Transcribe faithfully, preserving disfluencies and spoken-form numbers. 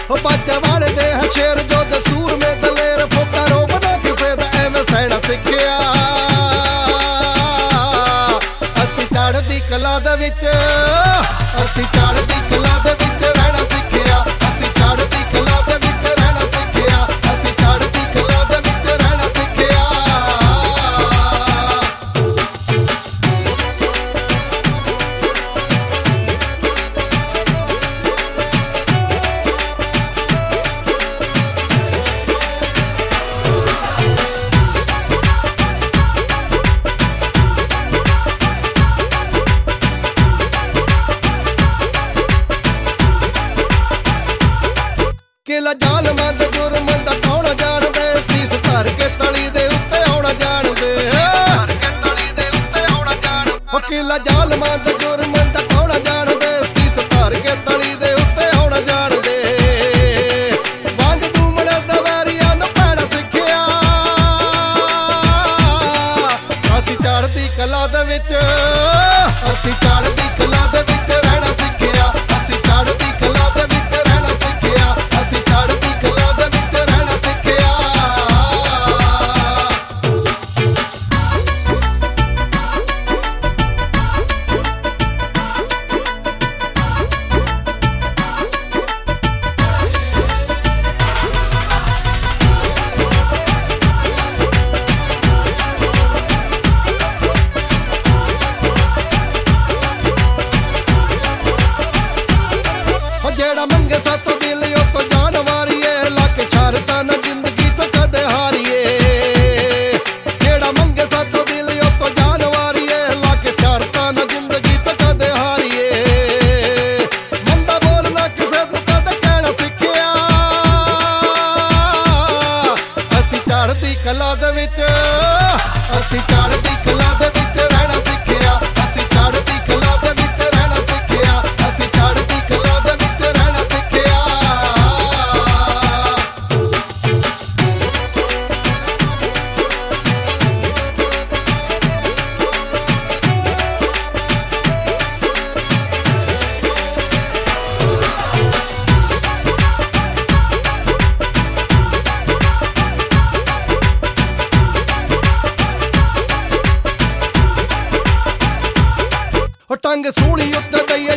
ਬਾਜਾ ਵਾਲੇ ਦੇ ਹੈ ਸ਼ੇਰ ਜੋ ਦਸੂਰ ਮੇ ਦਲੇਰ ਫੋਕਾ ਰੋਬਦਾ ਕਿਸੇ ਦਾ ਐਵੇਂ ਸਹਿਣਾ ਸਿੱਖਿਆ ਅਸੀਂ ਚੜ੍ਹਦੀ ਕਲਾ ਦੇ ਵਿੱਚ ਅਸੀਂ ਚੜ੍ਹਦੀ ਕਲਾ ਦੇ ਵਿੱਚ ਰਹਿਣਾ ਸਿੱਖਿਆ ਅਸੀਂ ਚੜ੍ਹਦੀ ਕਲਾ ਦੇ ਵਿੱਚ ਰਹਿਣਾ ਸਿੱਖਿਆ ਅਸੀਂ ਚੜ੍ਹਦੀ ਕਲਾ ਦੇ ਵਿੱਚ ਰਹਿਣਾ ਸਿੱਖਿਆ ਕਿਲਾ ਜ਼ਾਲਮਾਂ ਦੇ ਜੁਰਮਾਂ ਦਾ ਟਾਉਣਾ ਜਾਣਦੇ ਸੀਸ ਧਰ ਕੇ ਤਲੀ ਦੇ ਉੱਤੇ ਆਉਣਾ ਜਾਣਦੇ ਧਰ ਕੇ ਤਲੀ ਦੇ ਉੱਤੇ ਆਉਣਾ ਜਾਣਦੇ ਕਿਲਾ ਜ਼ਾਲਮਾਂ ਦੇ ਜੁਰਮਾਂ ਦਾ ਟਾਉਣਾ ਜਾਣਦੇ ਸੀਸ ਧਰ ਕੇ ਤਲੀ ਦੇ ਉੱਤੇ ਆਉਣਾ ਜਾਣਦੇ ਵਾਂਗ ਡੂਮਣੇ ਦੇ ਵੈਰੀਆਂ ਨੂੰ ਪੈਣਾ ਸਿੱਖਿਆ ਅਸੀਂ ਚੜ੍ਹਦੀ ਕਲਾ ਦੇ ਵਿੱਚ ਅਸੀਂ ਚੜ੍ਹਦੀ ਕਲਾ ਦੇ ਵਿੱਚ ਰਹਿਣਾ ਸਿੱਖਿਆ ਅਸੀਂ ਚੜ੍ਹਦੀ ਕਲਾ ਦੇ ਵਿੱਚ ਰਹਿਣਾ ਸਿੱਖਿਆ ਅਸੀਂ ਚੜ੍ਹਦੀ ਕਲਾ ਦੇ ਵਿੱਚ ਰਹਿਣਾ ਸਿੱਖਿਆ ਜਿਹੜਾ ਮੰਗੇ ਸਾਤੋਂ ਦਿਲ ਉਹ ਤੋਂ ਜਾਨ ਵਾਰੀਏ ਲੱਕ ਸ਼ਰਤਾਂ ਨਾ ਜ਼ਿੰਦਗੀ ਚ ਕਦੇ ਹਾਰੀਏ ਜਿਹੜਾ ਮੰਗੇ ਸਾਤੋਂ ਦਿਲ ਉਹ ਤੋਂ ਜਾਨ ਵਾਰੀਏ ਲੱਕ ਸ਼ਰਤਾਂ ਨਾ ਜ਼ਿੰਦਗੀ ਚ ਕਦੇ ਹਾਰੀਏ ਮੰਦਾ ਬੋਲਣਾ ਕਿਸੇ ਨੂੰ ਕਦੇ ਕਹਿਣਾ ਸਿੱਖਿਆ ਅਸੀਂ ਚੜ੍ਹਦੀ ਕਲਾ ਦੇ ਵਿੱਚ ਅਸੀਂ ਚੜ੍ਹਦੀ ਕਲਾ ਦੇ ਵਿੱਚ ਰਹਿਣਾ ਸਿੱਖਿਆ ਅਸੀਂ ਚੜ੍ਹਦੀ ਕਲਾ ਦੇ ਵਿੱਚ ਰਹਿਣਾ ਸਿੱਖਿਆ ਅਸੀਂ ਚੜ੍ਹਦੀ ਕਲਾ ਦੇ ਵਿੱਚ ਰਹਿਣਾ ਸਿੱਖਿਆ ਟੰਗ ਸੂਲੀ ਉੱਤੇ ਦਈ